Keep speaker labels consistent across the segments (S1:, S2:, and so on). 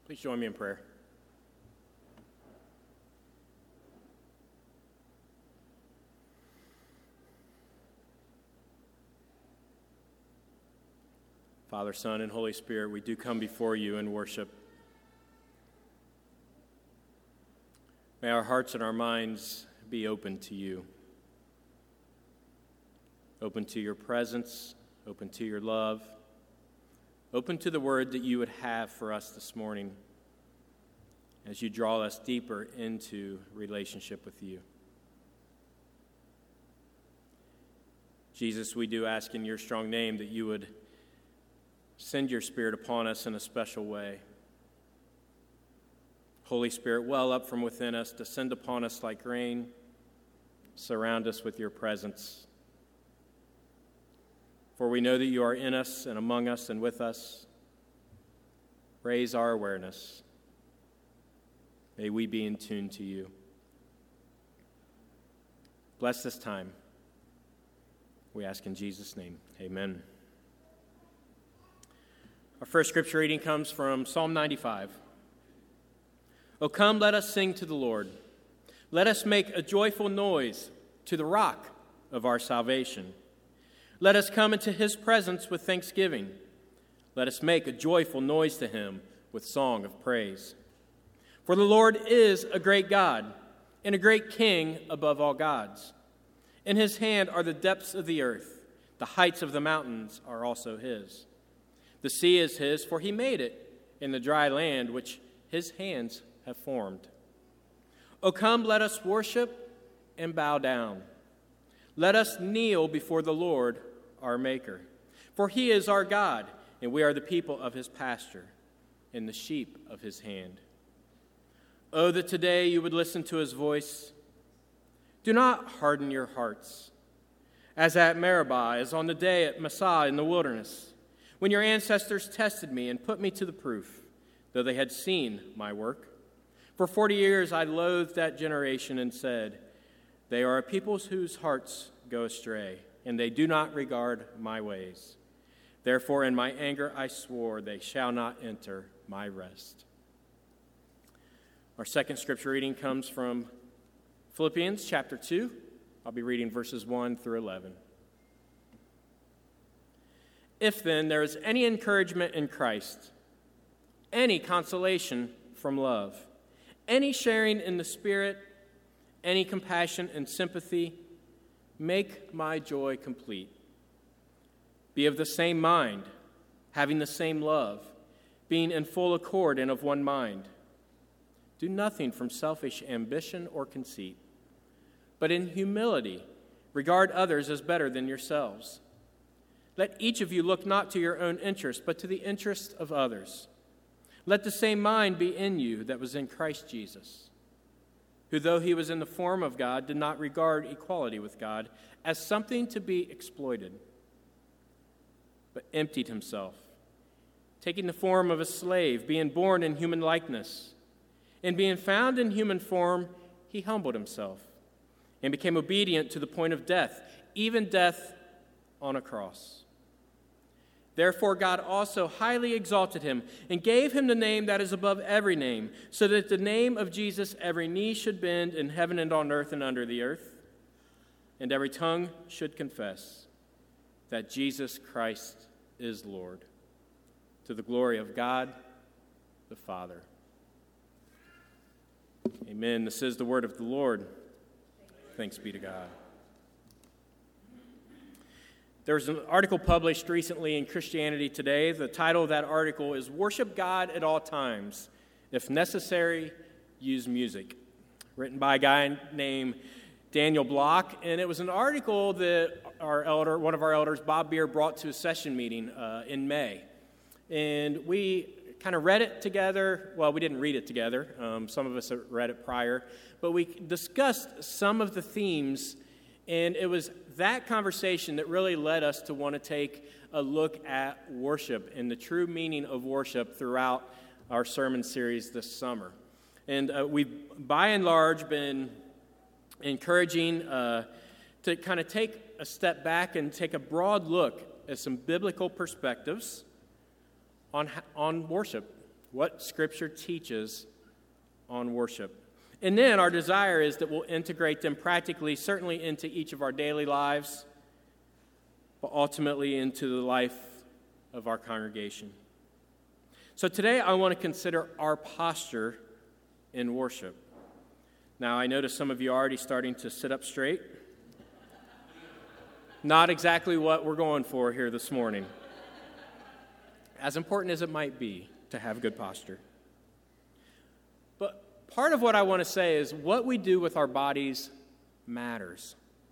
S1: Please join me in prayer. Father, Son, and Holy Spirit, we do come before you in worship. May our hearts and our minds be open to you, open to your presence, open to your love, open to the word that you would have for us this morning as you draw us deeper into relationship with you. Jesus, we do ask in your strong name that you would send your Spirit upon us in a special way. Holy Spirit, well up from within us, descend upon us like rain, surround us with your presence. For we know that you are in us and among us and with us. Raise our awareness. May we be in tune to you. Bless this time. We ask in Jesus' name. Amen. Our first scripture reading comes from Psalm 95. O come, let us sing to the Lord. Let us make a joyful noise to the rock of our salvation. Let us come into his presence with thanksgiving. Let us make a joyful noise to him with song of praise. For the Lord is a great God and a great King above all gods. In his hand are the depths of the earth. The heights of the mountains are also his. The sea is his, for he made it, in the dry land which his hands have formed. O come, let us worship and bow down. Let us kneel before the Lord, our Maker. For he is our God, and we are the people of his pasture, and the sheep of his hand. Oh, that today you would listen to his voice. Do not harden your hearts, as at Meribah, as on the day at Massah in the wilderness, when your ancestors tested me and put me to the proof, though they had seen my work. For 40 years I loathed that generation and said, they are a people whose hearts go astray, and they do not regard my ways. Therefore in my anger I swore, they shall not enter my rest. Our second scripture reading comes from Philippians chapter 2. I'll be reading verses 1 through 11. If then there is any encouragement in Christ, any consolation from love, any sharing in the Spirit, any compassion and sympathy, make my joy complete. Be of the same mind, having the same love, being in full accord and of one mind. Do nothing from selfish ambition or conceit, but in humility regard others as better than yourselves. Let each of you look not to your own interest, but to the interest of others. Let the same mind be in you that was in Christ Jesus, who, though he was in the form of God, did not regard equality with God as something to be exploited, but emptied himself, taking the form of a slave, being born in human likeness. And being found in human form, he humbled himself and became obedient to the point of death, even death on a cross. Therefore God also highly exalted him and gave him the name that is above every name, so that at the name of Jesus every knee should bend in heaven and on earth and under the earth, and every tongue should confess that Jesus Christ is Lord, to the glory of God the Father. Amen. This is the word of the Lord. Thanks be to God. There was an article published recently in Christianity Today. The title of that article is "Worship God at All Times. If Necessary, Use Music," written by a guy named Daniel Block. And it was an article that one of our elders, Bob Beer, brought to a session meeting in May. And we kind of read it together. Well, we didn't read it together. Some of us have read it prior. But we discussed some of the themes, and it was that conversation that really led us to want to take a look at worship and the true meaning of worship throughout our sermon series this summer. And we've, by and large, been encouraging to kind of take a step back and take a broad look at some biblical perspectives on worship what Scripture teaches on worship. And then our desire is that we'll integrate them practically, certainly into each of our daily lives, but ultimately into the life of our congregation. So today I want to consider our posture in worship. Now, I notice some of you are already starting to sit up straight. Not exactly what we're going for here this morning. As important as it might be to have good posture. But part of what I want to say is what we do with our bodies matters.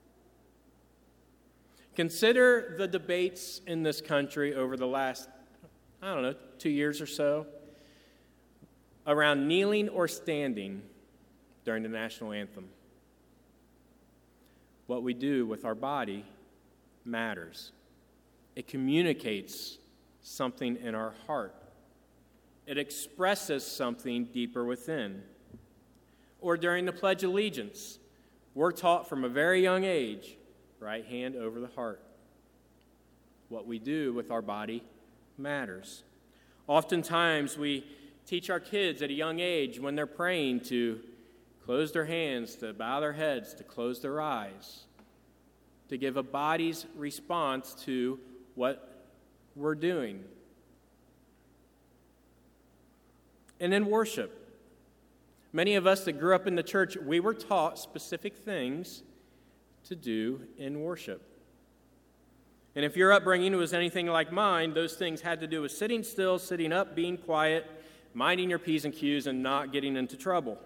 S1: Consider the debates in this country over the last, 2 years or so, around kneeling or standing during the national anthem. What we do with our body matters. It communicates something in our heart. It expresses something deeper within. Or during the Pledge of Allegiance, we're taught from a very young age, right hand over the heart. What we do with our body matters. Oftentimes, we teach our kids at a young age when they're praying to close their hands, to bow their heads, to close their eyes, to give a body's response to what we're doing. And in worship, many of us that grew up in the church, we were taught specific things to do in worship. And if your upbringing was anything like mine, those things had to do with sitting still, sitting up, being quiet, minding your P's and Q's, and not getting into trouble.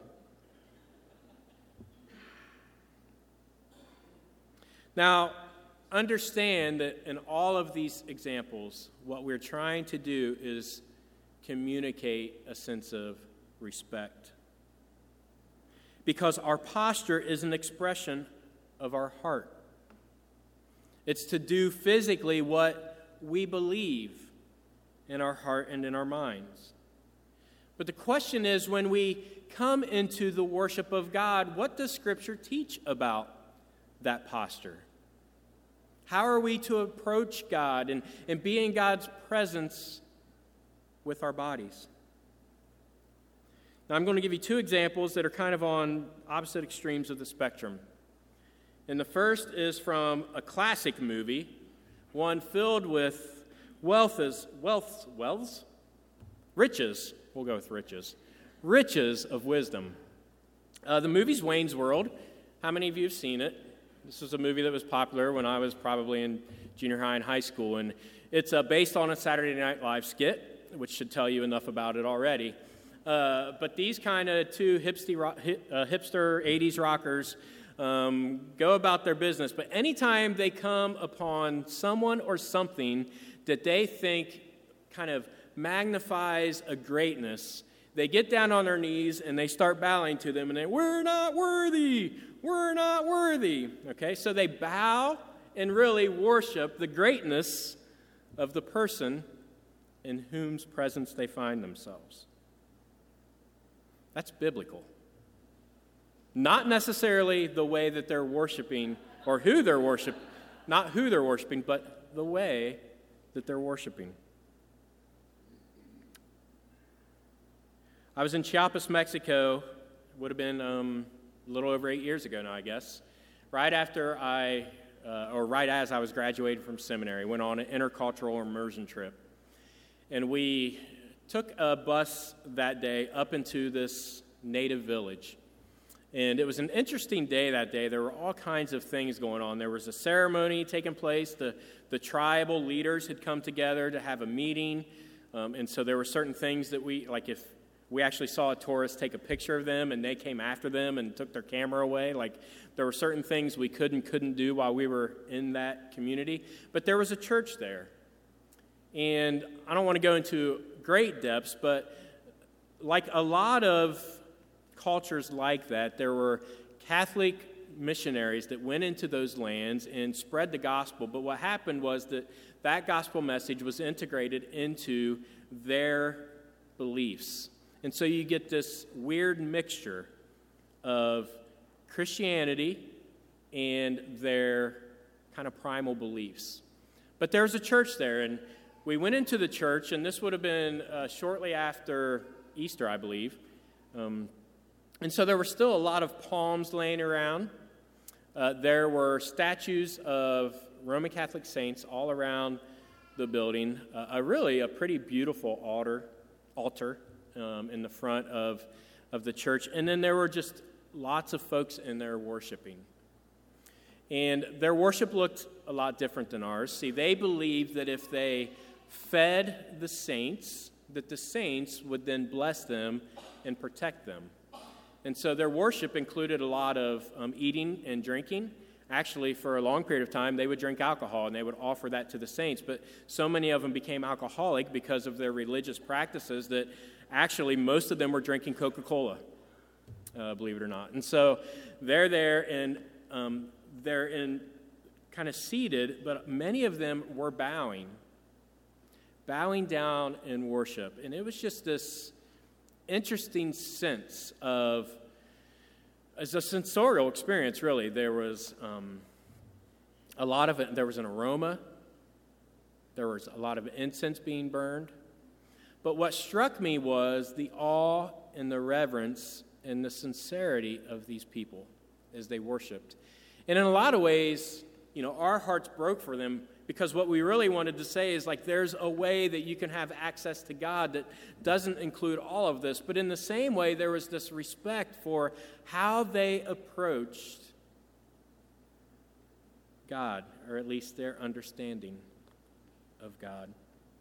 S1: Now, understand that in all of these examples, what we're trying to do is communicate a sense of respect. Because our posture is an expression of our heart. It's to do physically what we believe in our heart and in our minds. But the question is, when we come into the worship of God, what does Scripture teach about that posture? How are we to approach God and be in God's presence with our bodies? Now, I'm going to give you two examples that are kind of on opposite extremes of the spectrum. And the first is from a classic movie, one filled with riches. We'll go with riches. Riches of wisdom. The movie's Wayne's World. How many of you have seen it? This was a movie that was popular when I was probably in junior high and high school. And it's based on a Saturday Night Live skit, which should tell you enough about it already. But these kind of two hipster 80s rockers go about their business. But anytime they come upon someone or something that they think kind of magnifies a greatness, they get down on their knees and they start bowing to them, and we're not worthy, we're not worthy. Okay, so they bow and really worship the greatness of the person in whose presence they find themselves. That's biblical. Not necessarily the way that they're worshiping or who they're worshiping, not who they're worshiping, but the way that they're worshiping. I was in Chiapas, Mexico, would have been a little over 8 years ago now, I guess, right as I was graduating from seminary, went on an intercultural immersion trip. And we took a bus that day up into this native village. And it was an interesting day that day. There were all kinds of things going on. There was a ceremony taking place. The tribal leaders had come together to have a meeting. And so there were certain things that if we actually saw a tourist take a picture of them and they came after them and took their camera away. There were certain things we couldn't do while we were in that community. But there was a church there. And I don't want to go into great depths, but like a lot of cultures like that, there were Catholic missionaries that went into those lands and spread the gospel. But what happened was that gospel message was integrated into their beliefs. And so you get this weird mixture of Christianity and their kind of primal beliefs. But there was a church there, and we went into the church, and this would have been shortly after Easter, I believe. And so there were still a lot of palms laying around. There were statues of Roman Catholic saints all around the building. A pretty beautiful altar in the front of the church. And then there were just lots of folks in there worshiping. And their worship looked a lot different than ours. See, they believed that if they fed the saints, that the saints would then bless them and protect them. And so their worship included a lot of eating and drinking. Actually, for a long period of time, they would drink alcohol, and they would offer that to the saints. But so many of them became alcoholic because of their religious practices that actually most of them were drinking Coca-Cola, believe it or not. And so they're there, and they're in kind of seated, but many of them were bowing down in worship. And it was just this interesting sense of, as a sensorial experience, really. There was a lot of it. There was an aroma. There was a lot of incense being burned. But what struck me was the awe and the reverence and the sincerity of these people as they worshiped. And in a lot of ways, our hearts broke for them, because what we really wanted to say is, like, there's a way that you can have access to God that doesn't include all of this. But in the same way, there was this respect for how they approached God, or at least their understanding of God.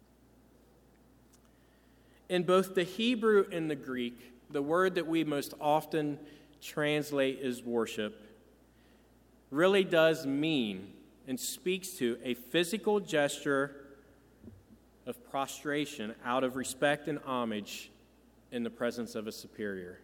S1: In both the Hebrew and the Greek, the word that we most often translate as worship really does mean and speaks to a physical gesture of prostration out of respect and homage in the presence of a superior.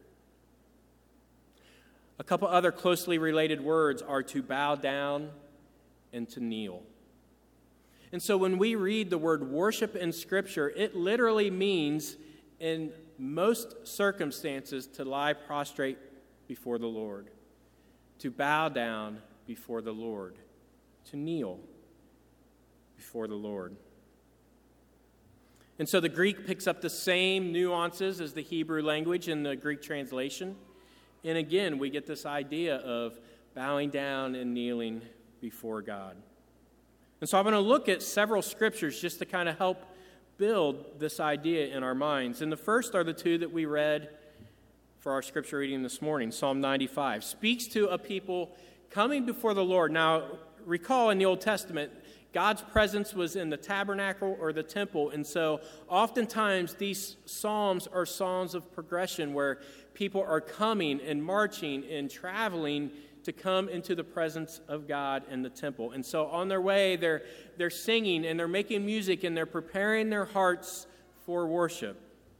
S1: A couple other closely related words are to bow down and to kneel. And so when we read the word worship in Scripture, it literally means, in most circumstances, to lie prostrate before the Lord, to bow down before the Lord, to kneel before the Lord. And so the Greek picks up the same nuances as the Hebrew language in the Greek translation. And again, we get this idea of bowing down and kneeling before God. And so I'm going to look at several scriptures just to kind of help build this idea in our minds. And the first are the two that we read for our scripture reading this morning. Psalm 95 speaks to a people coming before the Lord. Now, recall in the Old Testament, God's presence was in the tabernacle or the temple, and so oftentimes these psalms are songs of progression where people are coming and marching and traveling to come into the presence of God in the temple. And so on their way, they're singing and they're making music and they're preparing their hearts for worship.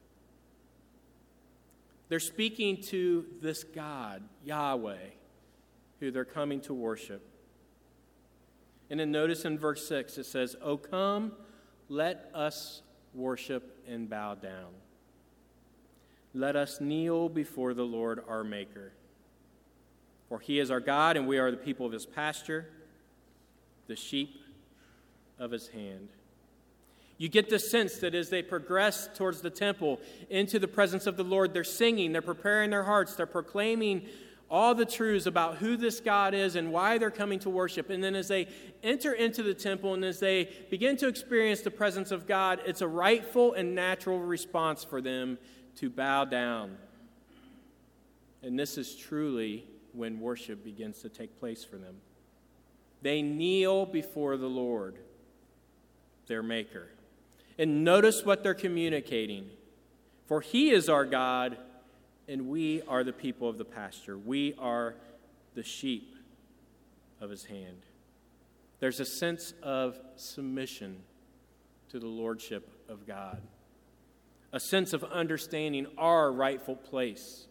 S1: They're speaking to this God, Yahweh, who they're coming to worship. And then notice in verse 6, it says, "O come, let us worship and bow down. Let us kneel before the Lord our Maker. For he is our God, and we are the people of his pasture, the sheep of his hand." You get the sense that as they progress towards the temple, into the presence of the Lord, they're singing, they're preparing their hearts, they're proclaiming all the truths about who this God is and why they're coming to worship. And then as they enter into the temple and as they begin to experience the presence of God, it's a rightful and natural response for them to bow down. And this is truly when worship begins to take place for them. They kneel before the Lord, their Maker. And notice what they're communicating. For he is our God, and we are the people of the pasture. We are the sheep of his hand. There's a sense of submission to the lordship of God, a sense of understanding our rightful place.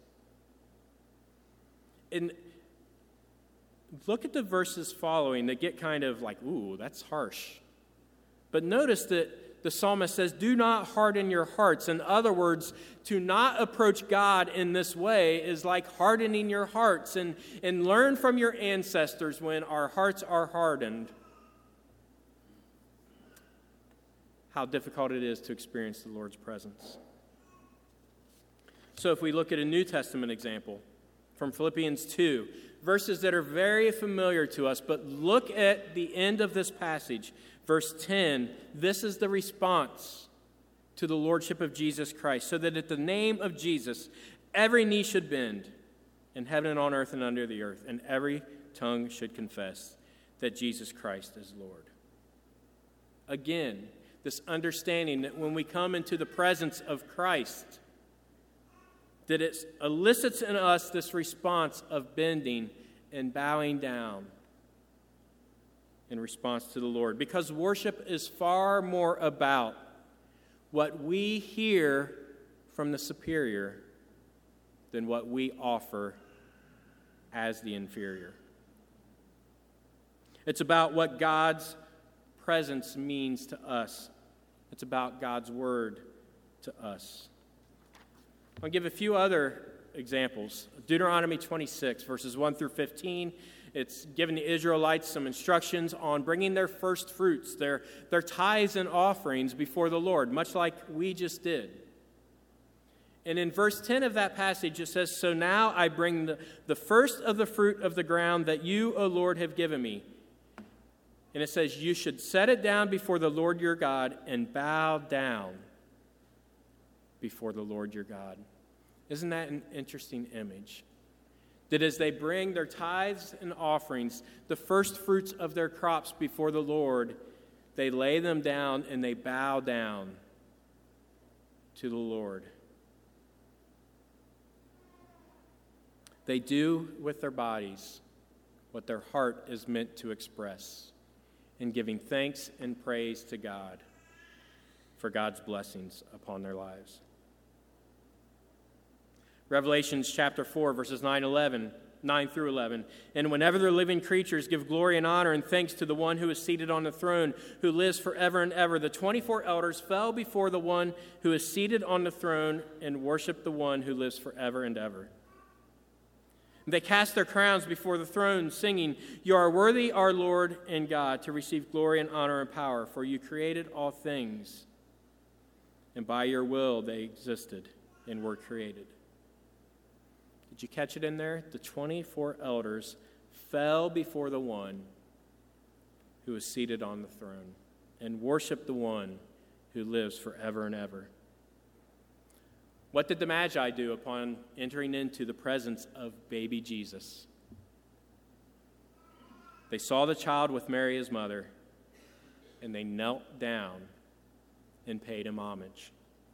S1: And look at the verses following that get kind of like, ooh, that's harsh. But notice that the psalmist says, do not harden your hearts. In other words, to not approach God in this way is like hardening your hearts. And learn from your ancestors when our hearts are hardened how difficult it is to experience the Lord's presence. So if we look at a New Testament example from Philippians 2, verses that are very familiar to us, but look at the end of this passage, verse 10. This is the response to the lordship of Jesus Christ, so that at the name of Jesus, every knee should bend in heaven and on earth and under the earth, and every tongue should confess that Jesus Christ is Lord. Again, this understanding that when we come into the presence of Christ, that it elicits in us this response of bending and bowing down in response to the Lord. Because worship is far more about what we hear from the superior than what we offer as the inferior. It's about what God's presence means to us. It's about God's word to us. I'll give a few other examples. Deuteronomy 26, verses 1 through 15. It's giving the Israelites some instructions on bringing their first fruits, their tithes and offerings before the Lord, much like we just did. And in verse 10 of that passage, it says, "So now I bring the first of the fruit of the ground that you, O Lord, have given me." And it says, "You should set it down before the Lord your God and bow down before the Lord your God." Isn't that an interesting image? That as they bring their tithes and offerings, the first fruits of their crops before the Lord, they lay them down and they bow down to the Lord. They do with their bodies what their heart is meant to express, in giving thanks and praise to God for God's blessings upon their lives. Revelations chapter 4, verses 9 through 11. "And whenever the living creatures give glory and honor and thanks to the one who is seated on the throne, who lives forever and ever, the 24 elders fell before the one who is seated on the throne and worshiped the one who lives forever and ever. They cast their crowns before the throne, singing, 'You are worthy, our Lord and God, to receive glory and honor and power, for you created all things, and by your will they existed and were created.'" Did you catch it in there? The 24 elders fell before the one who is seated on the throne and worshiped the one who lives forever and ever. What did the Magi do upon entering into the presence of baby Jesus? They saw the child with Mary, his mother, and they knelt down and paid him homage.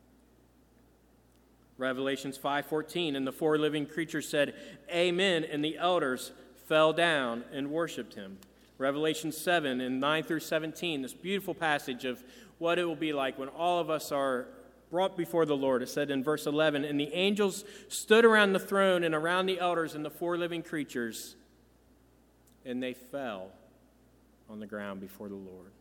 S1: Revelations 5:14, "And the four living creatures said, 'Amen,' and the elders fell down and worshiped him." Revelation 7 and 9 through 17, this beautiful passage of what it will be like when all of us are brought before the Lord. It said in verse 11, "And the angels stood around the throne and around the elders and the four living creatures, and they fell on the ground before the Lord."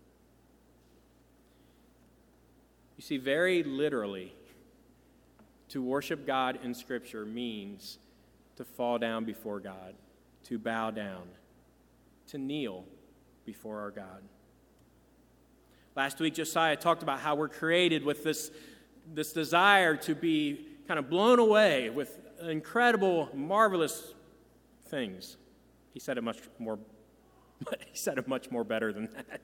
S1: You see, very literally, to worship God in Scripture means to fall down before God, to bow down, to kneel before our God. Last week, Josiah talked about how we're created with this desire to be kind of blown away with incredible, marvelous things. He said it much more better than that.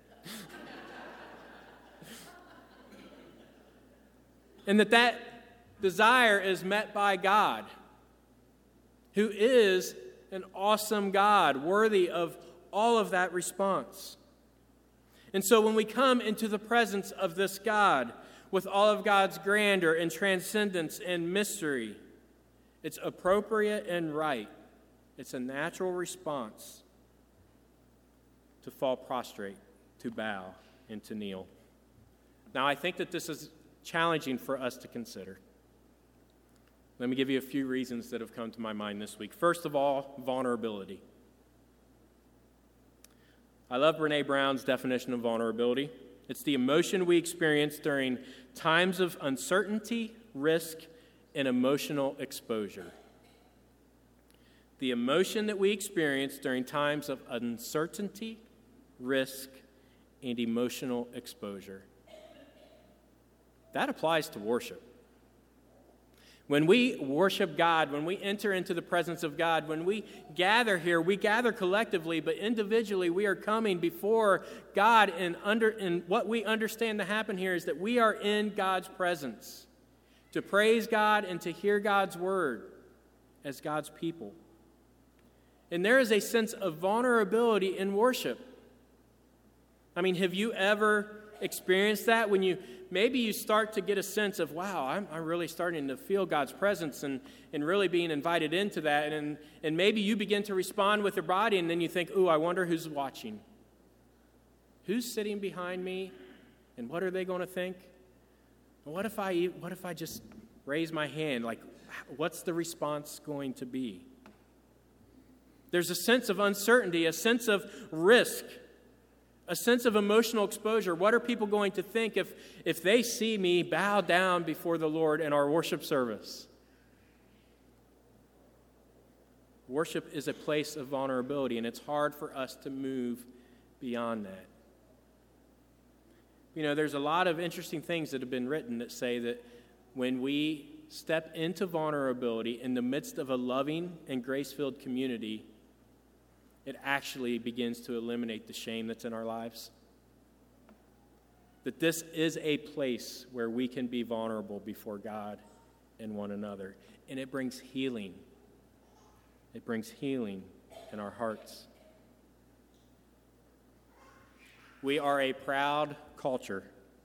S1: And that desire is met by God, who is an awesome God, worthy of all of that response. And so when we come into the presence of this God, with all of God's grandeur and transcendence and mystery, it's appropriate and right. It's a natural response to fall prostrate, to bow, and to kneel. Now, I think that this is challenging for us to consider. Let me give you a few reasons that have come to my mind this week. First of all, vulnerability. I love Brené Brown's definition of vulnerability. It's the emotion we experience during times of uncertainty, risk, and emotional exposure. The emotion that we experience during times of uncertainty, risk, and emotional exposure. that applies to worship. When we worship God, when we enter into the presence of God, when we gather here, we gather collectively, but individually we are coming before God, and what we understand to happen here is that we are in God's presence to praise God and to hear God's word as God's people. And there is a sense of vulnerability in worship. I mean, have you ever experienced that when maybe you start to get a sense of, wow, I'm really starting to feel God's presence and really being invited into that. And maybe you begin to respond with your body, and then you think, ooh, I wonder who's watching. Who's sitting behind me, and what are they going to think? What if I just raise my hand? Like, what's the response going to be? There's a sense of uncertainty, a sense of risk, a sense of emotional exposure. What are people going to think if they see me bow down before the Lord in our worship service? Worship is a place of vulnerability, and it's hard for us to move beyond that. You know, there's a lot of interesting things that have been written that say that when we step into vulnerability in the midst of a loving and grace-filled community, it actually begins to eliminate the shame that's in our lives. That this is a place where we can be vulnerable before God and one another. And it brings healing. It brings healing in our hearts. We are a proud culture.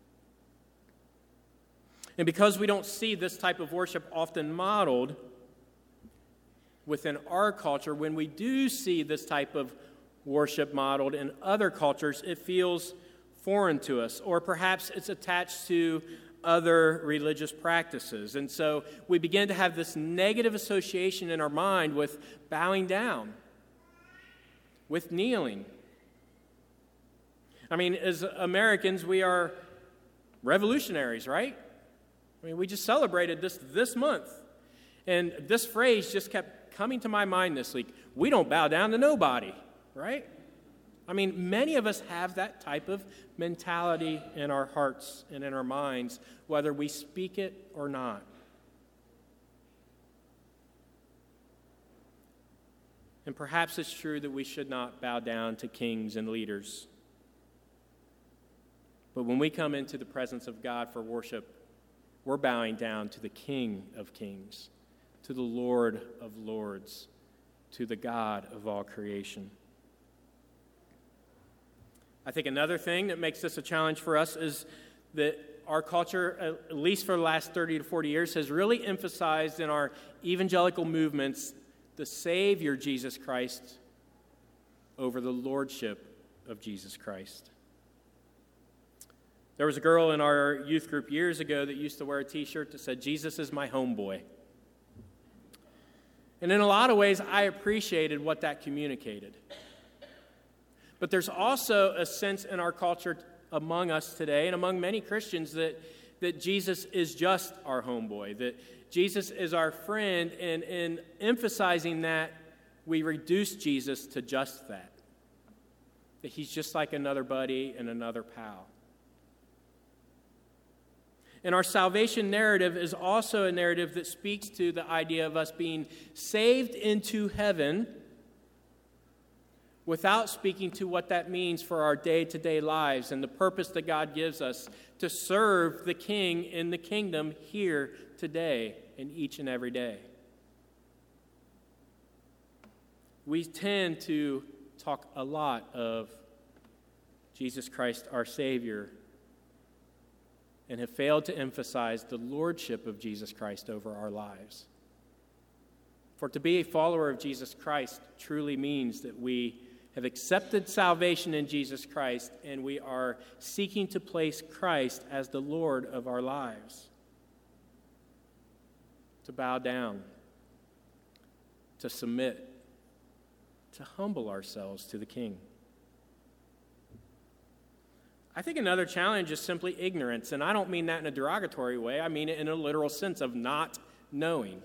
S1: And because we don't see this type of worship often modeled within our culture, when we do see this type of worship modeled in other cultures, it feels foreign to us, or perhaps it's attached to other religious practices. And so we begin to have this negative association in our mind with bowing down, with kneeling. I mean, as Americans, we are revolutionaries, right? I mean, we just celebrated this month. And this phrase just kept coming to my mind this week. We don't bow down to nobody, right? I mean, many of us have that type of mentality in our hearts and in our minds, whether we speak it or not. And perhaps it's true that we should not bow down to kings and leaders. But when we come into the presence of God for worship, we're bowing down to the King of Kings, to the Lord of Lords, to the God of all creation. I think another thing that makes this a challenge for us is that our culture, at least for the last 30 to 40 years, has really emphasized in our evangelical movements the Savior, Jesus Christ, over the Lordship of Jesus Christ. There was a girl in our youth group years ago that used to wear a t-shirt that said, "Jesus is my homeboy." And in a lot of ways, I appreciated what that communicated. But there's also a sense in our culture among us today, and among many Christians, that Jesus is just our homeboy, that Jesus is our friend, and in emphasizing that, we reduce Jesus to just that. That he's just like another buddy and another pal. And our salvation narrative is also a narrative that speaks to the idea of us being saved into heaven without speaking to what that means for our day-to-day lives and the purpose that God gives us to serve the King in the kingdom here today and each and every day. We tend to talk a lot of Jesus Christ, our Savior, and have failed to emphasize the lordship of Jesus Christ over our lives. For to be a follower of Jesus Christ truly means that we have accepted salvation in Jesus Christ, and we are seeking to place Christ as the Lord of our lives. To bow down, to submit, to humble ourselves to the King. I think another challenge is simply ignorance, and I don't mean that in a derogatory way. I mean it in a literal sense of not knowing.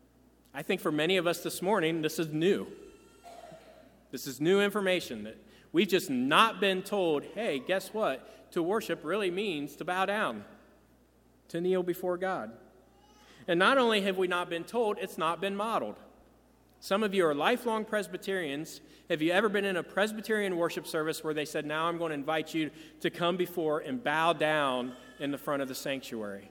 S1: I think for many of us this morning, this is new. This is new information that We've just not been told, hey, guess what? To worship really means to bow down, to kneel before God. And not only have we not been told, it's not been modeled. Some of you are lifelong Presbyterians. Have you ever been in a Presbyterian worship service where they said, now I'm going to invite you to come before and bow down in the front of the sanctuary?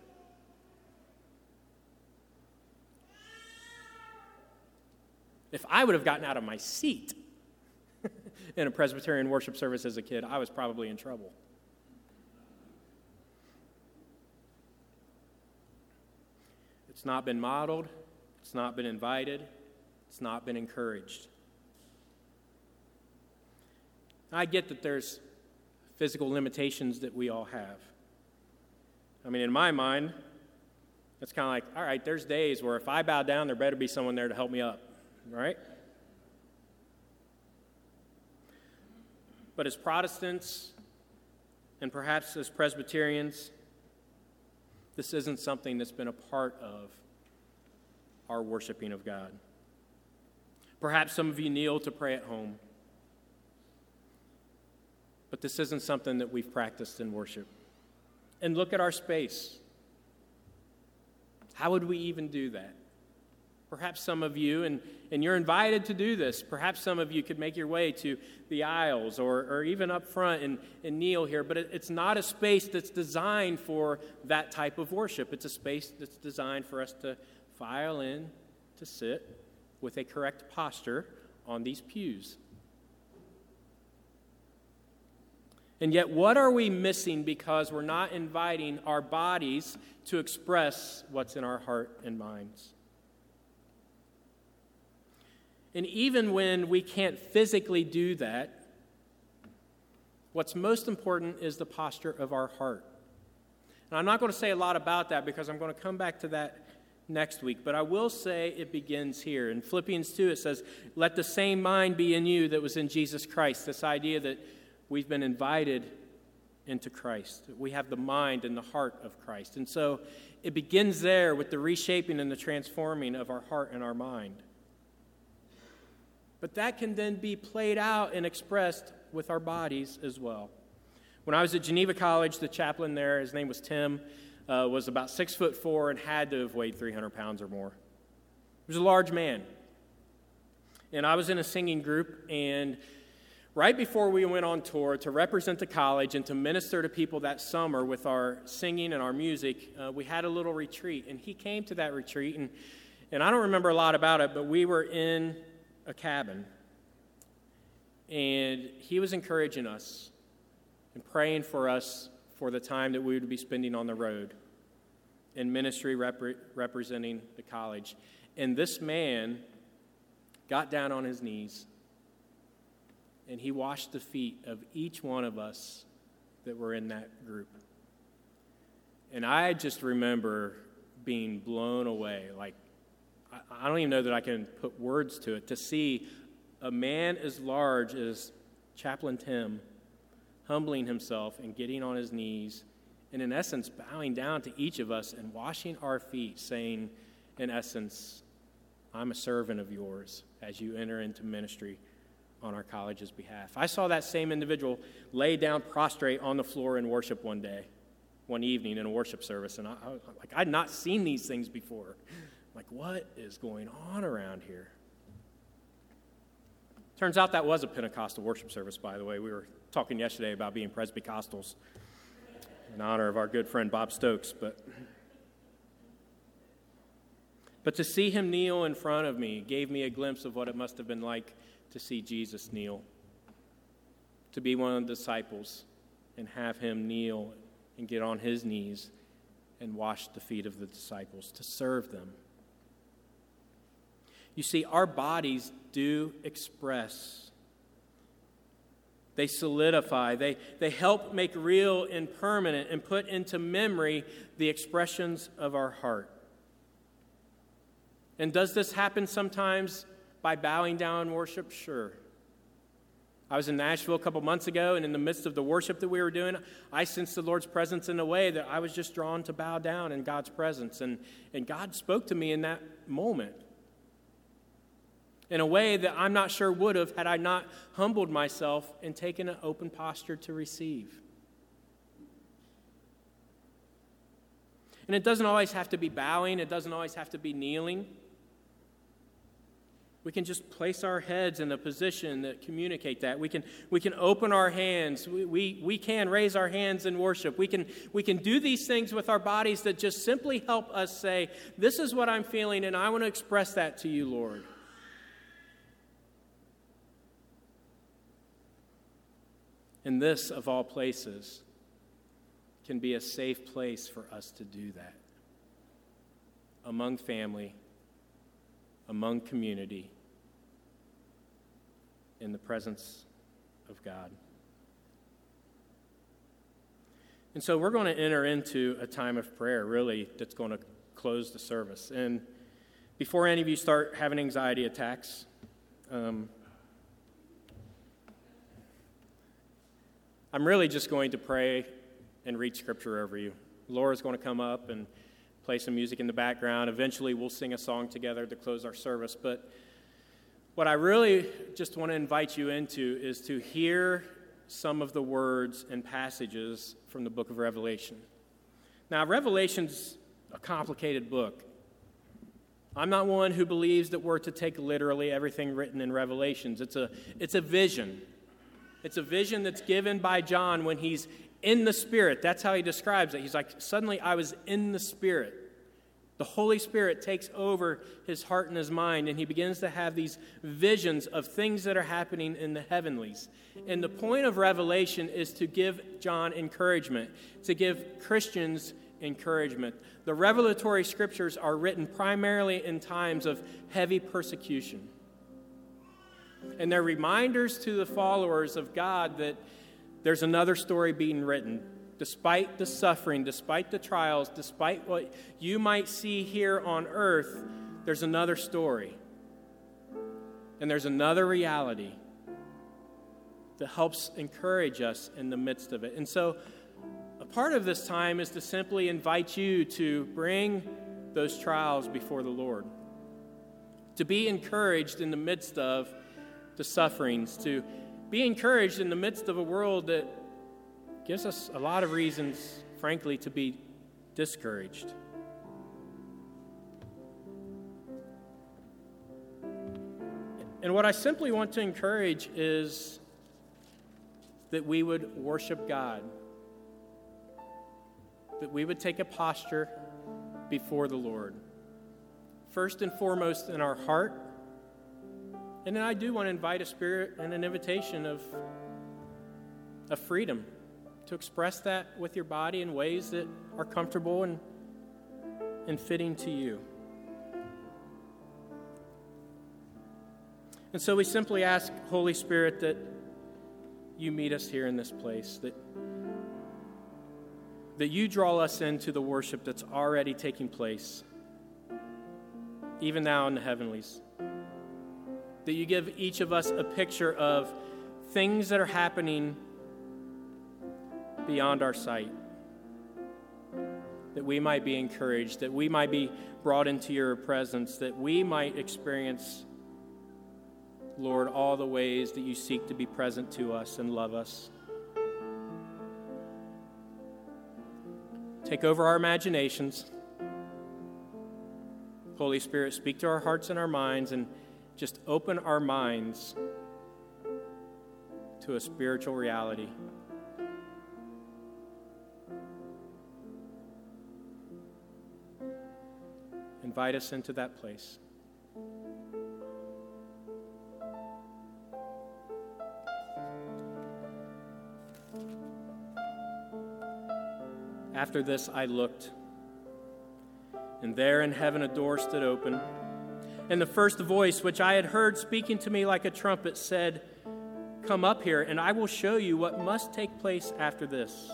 S1: If I would have gotten out of my seat in a Presbyterian worship service as a kid, I was probably in trouble. It's not been modeled. It's not been invited. It's not been encouraged. I get that there's physical limitations that we all have. I mean, in my mind, it's kind of like, all right, there's days where if I bow down, there better be someone there to help me up, right? But as Protestants, and perhaps as Presbyterians, this isn't something that's been a part of our worshiping of God. Perhaps some of you kneel to pray at home, but this isn't something that we've practiced in worship. And look at our space. How would we even do that? Perhaps some of you, and you're invited to do this, perhaps some of you could make your way to the aisles or even up front and kneel here, but it's not a space that's designed for that type of worship. It's a space that's designed for us to file in, to sit with a correct posture on these pews. And yet, what are we missing because we're not inviting our bodies to express what's in our heart and minds? And even when we can't physically do that, what's most important is the posture of our heart. And I'm not going to say a lot about that because I'm going to come back to that next week, but I will say it begins here. In Philippians 2, it says, let the same mind be in you that was in Jesus Christ. This idea that we've been invited into Christ. We have the mind and the heart of Christ. And so it begins there with the reshaping and the transforming of our heart and our mind. But that can then be played out and expressed with our bodies as well. When I was at Geneva College, the chaplain there, his name was Tim, was about 6'4" and had to have weighed 300 pounds or more. He was a large man. And I was in a singing group, and right before we went on tour to represent the college and to minister to people that summer with our singing and our music, we had a little retreat. And he came to that retreat, and I don't remember a lot about it, but we were in a cabin, and he was encouraging us and praying for us for the time that we would be spending on the road in ministry representing the college. And this man got down on his knees, and he washed the feet of each one of us that were in that group. And I just remember being blown away. Like, I don't even know that I can put words to it, to see a man as large as Chaplain Tim humbling himself and getting on his knees and, in essence, bowing down to each of us and washing our feet, saying, in essence, I'm a servant of yours as you enter into ministry on our college's behalf. I saw that same individual lay down prostrate on the floor in worship one evening in a worship service, and I'd not seen these things before. Like, what is going on around here? Turns out that was a Pentecostal worship service, by the way. We were talking yesterday about being Presbycostals in honor of our good friend Bob Stokes. But to see him kneel in front of me gave me a glimpse of what it must have been like to see Jesus kneel, to be one of the disciples and have him kneel and get on his knees and wash the feet of the disciples, to serve them. You see, our bodies do express. They solidify. They help make real and permanent and put into memory the expressions of our heart. And does this happen sometimes by bowing down in worship? Sure. I was in Nashville a couple months ago, and in the midst of the worship that we were doing, I sensed the Lord's presence in a way that I was just drawn to bow down in God's presence. And God spoke to me in that moment. in a way that I'm not sure would have had I not humbled myself and taken an open posture to receive. And it doesn't always have to be bowing. It doesn't always have to be kneeling. We can just place our heads in a position that communicate that. We can open our hands. We can raise our hands in worship. We can do these things with our bodies that just simply help us say, this is what I'm feeling, and I want to express that to you, Lord. And this, of all places, can be a safe place for us to do that. Among family, among community, in the presence of God. And so we're going to enter into a time of prayer, really, that's going to close the service. And before any of you start having anxiety attacks, I'm really just going to pray and read Scripture over you. Laura's going to come up and play some music in the background. Eventually, we'll sing a song together to close our service. But what I really just want to invite you into is to hear some of the words and passages from the book of Revelation. Now, Revelation's a complicated book. I'm not one who believes that we're to take literally everything written in Revelations. It's a vision. It's a vision that's given by John when he's in the Spirit. That's how he describes it. He's like, suddenly I was in the Spirit. The Holy Spirit takes over his heart and his mind, and he begins to have these visions of things that are happening in the heavenlies. And the point of Revelation is to give John encouragement, to give Christians encouragement. The revelatory scriptures are written primarily in times of heavy persecution. And they're reminders to the followers of God that there's another story being written. Despite the suffering, despite the trials, despite what you might see here on earth, there's another story. And there's another reality that helps encourage us in the midst of it. And so a part of this time is to simply invite you to bring those trials before the Lord, to be encouraged in the midst of the sufferings, to be encouraged in the midst of a world that gives us a lot of reasons, frankly, to be discouraged. And what I simply want to encourage is that we would worship God, that we would take a posture before the Lord, first and foremost in our heart. And then I do want to invite a spirit and an invitation of freedom to express that with your body in ways that are comfortable and fitting to you. And so we simply ask, Holy Spirit, that you meet us here in this place, that you draw us into the worship that's already taking place, even now in the heavenlies. That you give each of us a picture of things that are happening beyond our sight, that we might be encouraged, that we might be brought into your presence, that we might experience, Lord, all the ways that you seek to be present to us and love us. Take over our imaginations. Holy Spirit, speak to our hearts and our minds, and just open our minds to a spiritual reality. Invite us into that place. After this I looked, and there in heaven a door stood open, and the first voice which I had heard speaking to me like a trumpet said, "Come up here, and I will show you what must take place after this."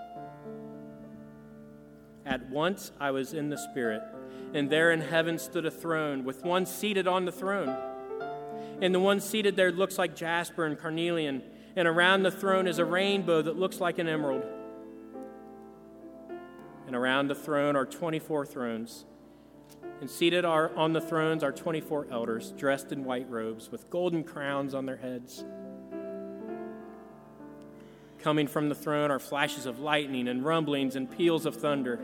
S1: At once I was in the Spirit, and there in heaven stood a throne, with one seated on the throne. And the one seated there looks like jasper and carnelian, and around the throne is a rainbow that looks like an emerald. And around the throne are 24 thrones, And seated on the thrones are 24 elders, dressed in white robes, with golden crowns on their heads. Coming from the throne are flashes of lightning and rumblings and peals of thunder.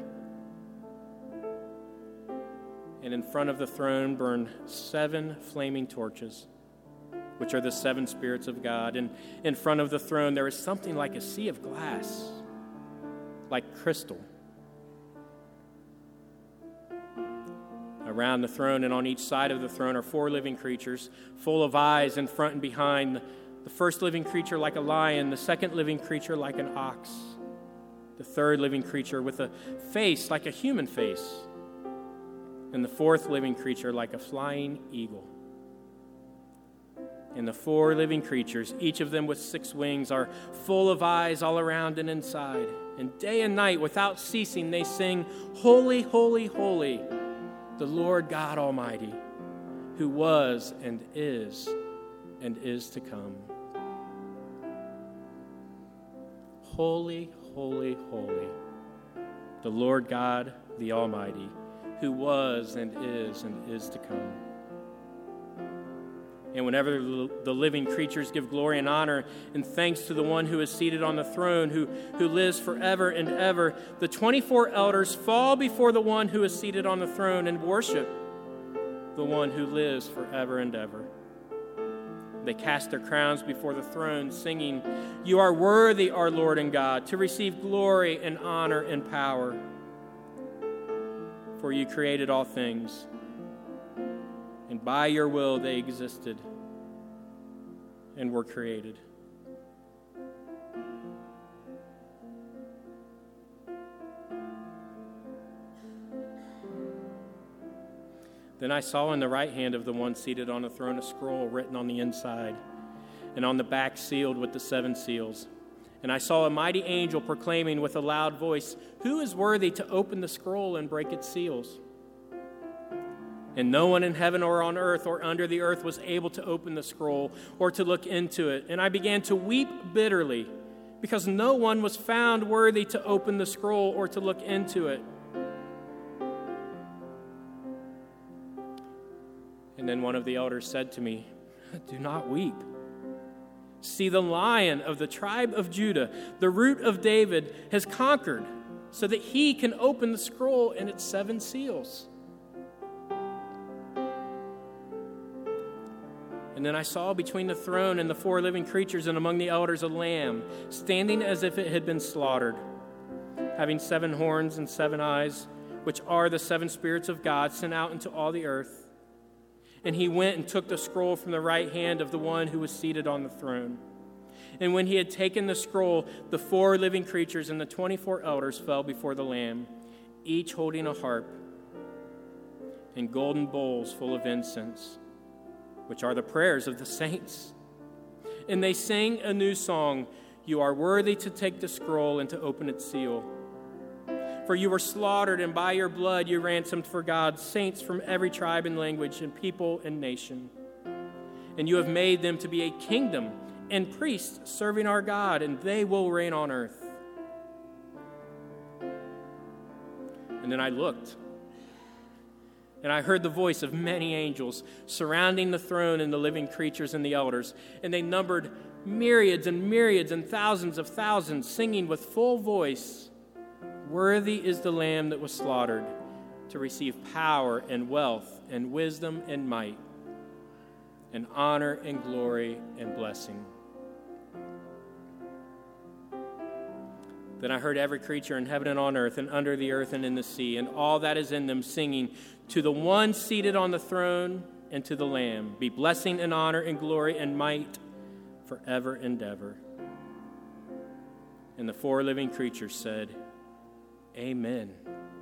S1: And in front of the throne burn 7 flaming torches, which are the 7 spirits of God. And in front of the throne there is something like a sea of glass, like crystal. Around the throne and on each side of the throne are 4 living creatures, full of eyes in front and behind. The first living creature like a lion, the second living creature like an ox, the third living creature with a face like a human face, and the fourth living creature like a flying eagle. And the 4 living creatures, each of them with 6 wings, are full of eyes all around and inside. And day and night, without ceasing, they sing, "Holy, holy, holy, the Lord God Almighty, who was and is to come." Holy, holy, holy, the Lord God the Almighty, who was and is to come. And whenever the living creatures give glory and honor and thanks to the one who is seated on the throne, who lives forever and ever, the 24 elders fall before the one who is seated on the throne and worship the one who lives forever and ever. They cast their crowns before the throne, singing, "You are worthy, our Lord and God, to receive glory and honor and power. For you created all things, and by your will they existed and were created." Then I saw in the right hand of the one seated on the throne a scroll written on the inside, and on the back sealed with the 7 seals. And I saw a mighty angel proclaiming with a loud voice, "Who is worthy to open the scroll and break its seals?" And no one in heaven or on earth or under the earth was able to open the scroll or to look into it. And I began to weep bitterly, because no one was found worthy to open the scroll or to look into it. And then one of the elders said to me, "Do not weep. See, the Lion of the tribe of Judah, the Root of David, has conquered, so that he can open the scroll and its 7 seals." And then I saw between the throne and the 4 living creatures and among the elders a lamb, standing as if it had been slaughtered, having 7 horns and 7 eyes, which are the 7 spirits of God sent out into all the earth. And he went and took the scroll from the right hand of the one who was seated on the throne. And when he had taken the scroll, the 4 living creatures and the 24 elders fell before the Lamb, each holding a harp and golden bowls full of incense, which are the prayers of the saints. And they sang a new song, "You are worthy to take the scroll and to open its seal. For you were slaughtered, and by your blood you ransomed for God saints from every tribe and language and people and nation. And you have made them to be a kingdom and priests serving our God, and they will reign on earth." And then I looked, and I heard the voice of many angels surrounding the throne and the living creatures and the elders, and they numbered myriads and myriads and thousands of thousands, singing with full voice, "Worthy is the Lamb that was slaughtered to receive power and wealth and wisdom and might and honor and glory and blessing." Then I heard every creature in heaven and on earth and under the earth and in the sea and all that is in them singing, "To the one seated on the throne and to the Lamb be blessing and honor and glory and might forever and ever." And the 4 living creatures said, "Amen."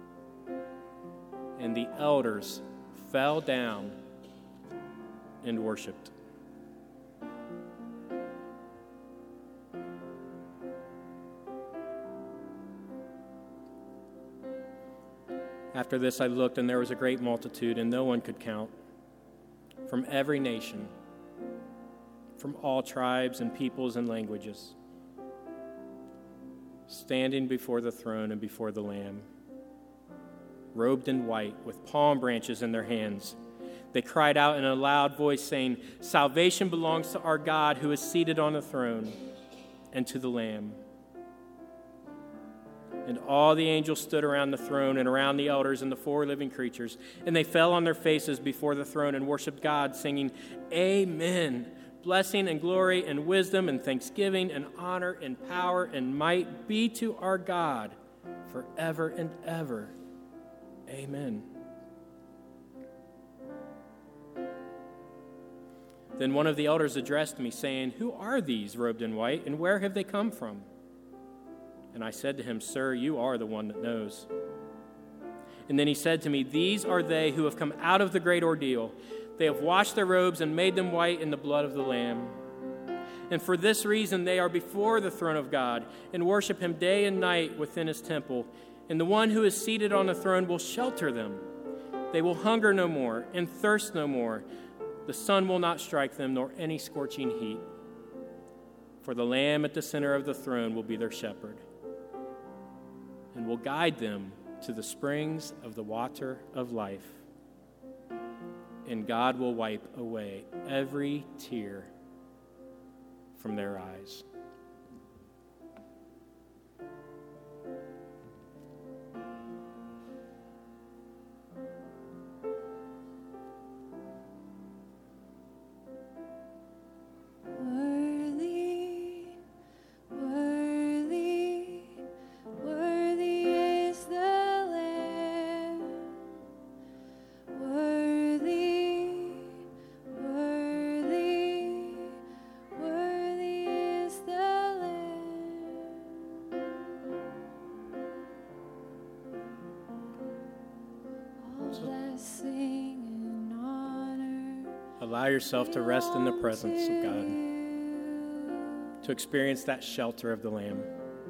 S1: And the elders fell down and worshiped. After this I looked, and there was a great multitude, and no one could count, from every nation, from all tribes and peoples and languages, standing before the throne and before the Lamb, robed in white, with palm branches in their hands. They cried out in a loud voice, saying, "Salvation belongs to our God who is seated on the throne and to the Lamb." And all the angels stood around the throne and around the elders and the four living creatures, and they fell on their faces before the throne and worshiped God, singing, "Amen. Blessing and glory and wisdom and thanksgiving and honor and power and might be to our God forever and ever. Amen." Then one of the elders addressed me, saying, "Who are these robed in white, and where have they come from?" And I said to him, "Sir, you are the one that knows." And then he said to me, "These are they who have come out of the great ordeal. They have washed their robes and made them white in the blood of the Lamb. And for this reason they are before the throne of God and worship him day and night within his temple. And the one who is seated on the throne will shelter them. They will hunger no more and thirst no more. The sun will not strike them, nor any scorching heat. For the Lamb at the center of the throne will be their shepherd and will guide them to the springs of the water of life. And God will wipe away every tear from their eyes." Allow yourself to rest in the presence of God, to experience that shelter of the Lamb.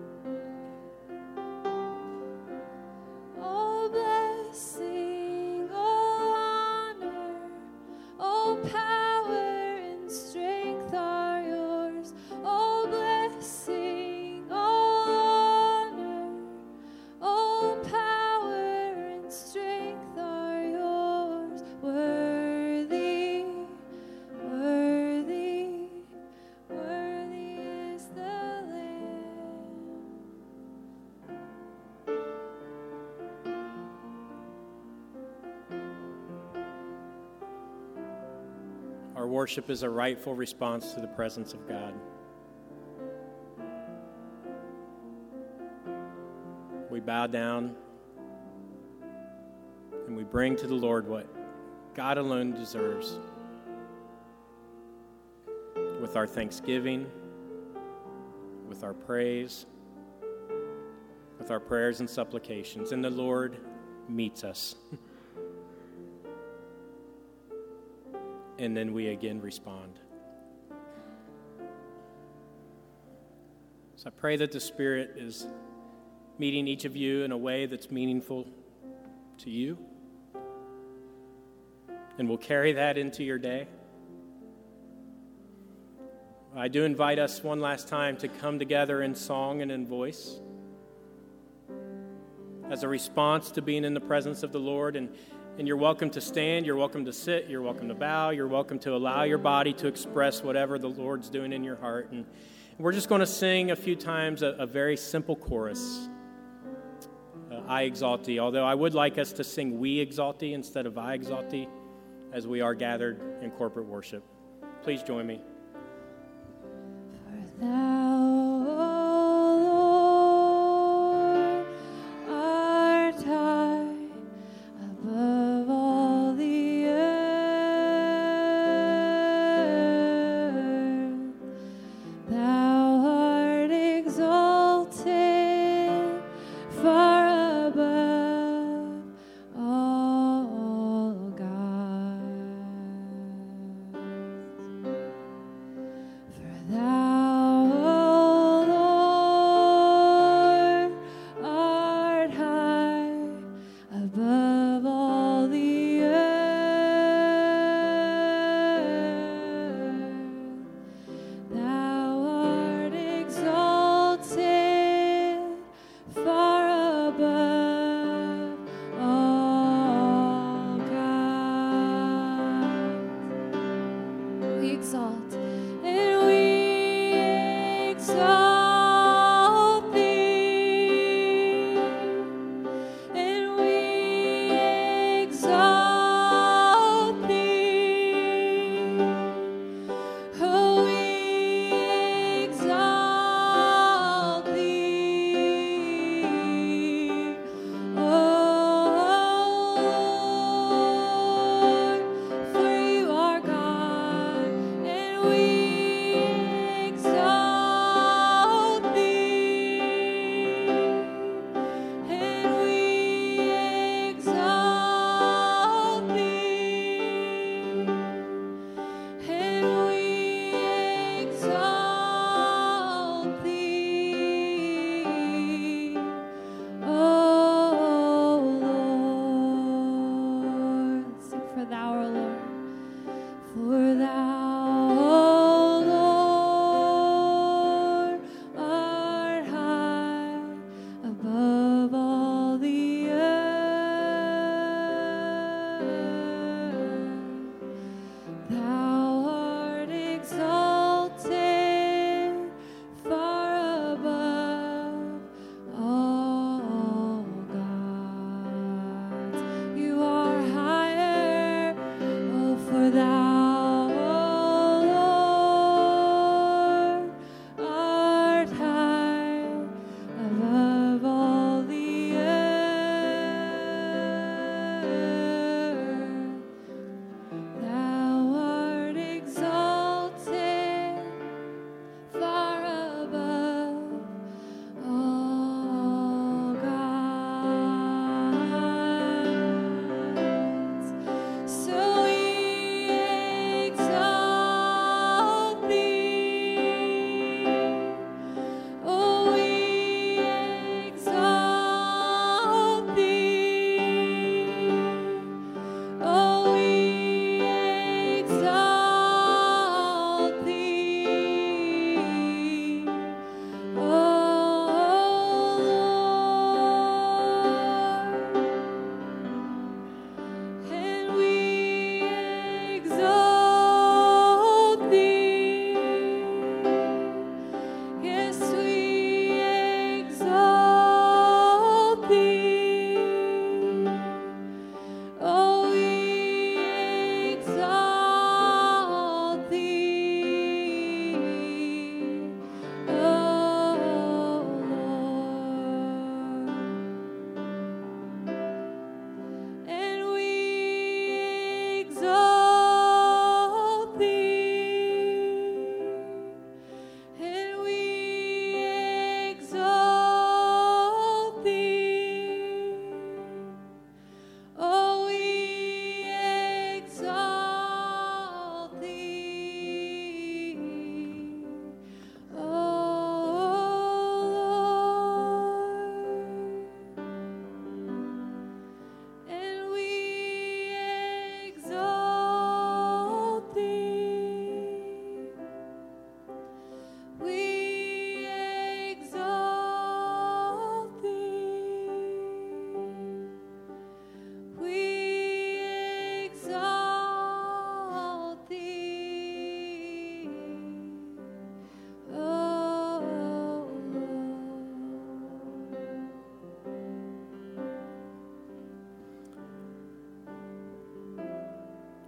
S2: All blessing, all honor, all power and strength are yours. All blessing, all honor, all power and strength are yours. Worthy, worthy, worthy is the Lamb.
S1: Our worship is a rightful response to the presence of God. We bow down and we bring to the Lord what God alone deserves with our thanksgiving, with our praise, with our prayers and supplications. And the Lord meets us. And then we again respond. So I pray that the Spirit is meeting each of you in a way that's meaningful to you. And we'll carry that into your day. I do invite us one last time to come together in song and in voice as a response to being in the presence of the Lord. And you're welcome to stand, you're welcome to sit, you're welcome to bow, you're welcome to allow your body to express whatever the Lord's doing in your heart. And we're just going to sing a few times a very simple chorus, I exalt thee, although I would like us to sing we exalt thee instead of I exalt thee as we are gathered in corporate worship. Please join me.
S2: For thou, O Lord, art high above all the earth. Thou art exalted far above all gods.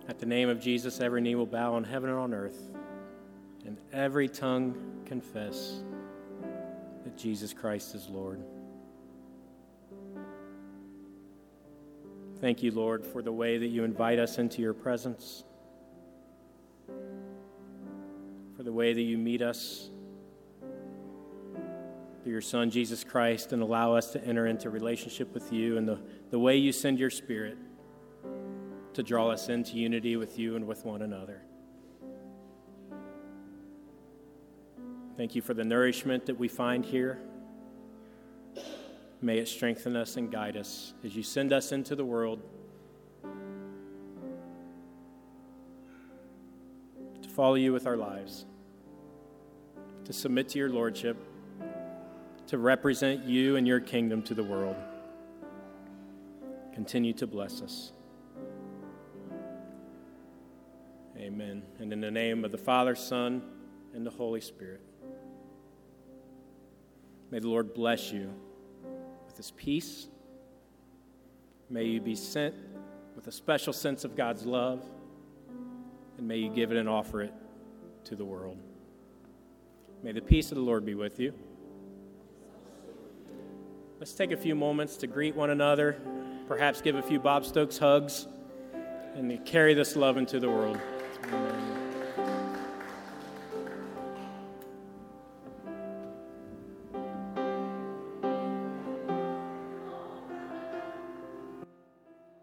S1: At the name of Jesus, every knee will bow on heaven and on earth, and every tongue confess that Jesus Christ is Lord. Thank you, Lord, for the way that you invite us into your presence, for the way that you meet us through your Son, Jesus Christ, and allow us to enter into relationship with you, and the way you send your Spirit to draw us into unity with you and with one another. Thank you for the nourishment that we find here. May it strengthen us and guide us as you send us into the world to follow you with our lives, to submit to your lordship, to represent you and your kingdom to the world. Continue to bless us. Amen. And in the name of the Father, Son, and the Holy Spirit, may the Lord bless you with his peace. May you be sent with a special sense of God's love, and may you give it and offer it to the world. May the peace of the Lord be with you. Let's take a few moments to greet one another, perhaps give a few Bob Stokes hugs, and carry this love into the world. Amen.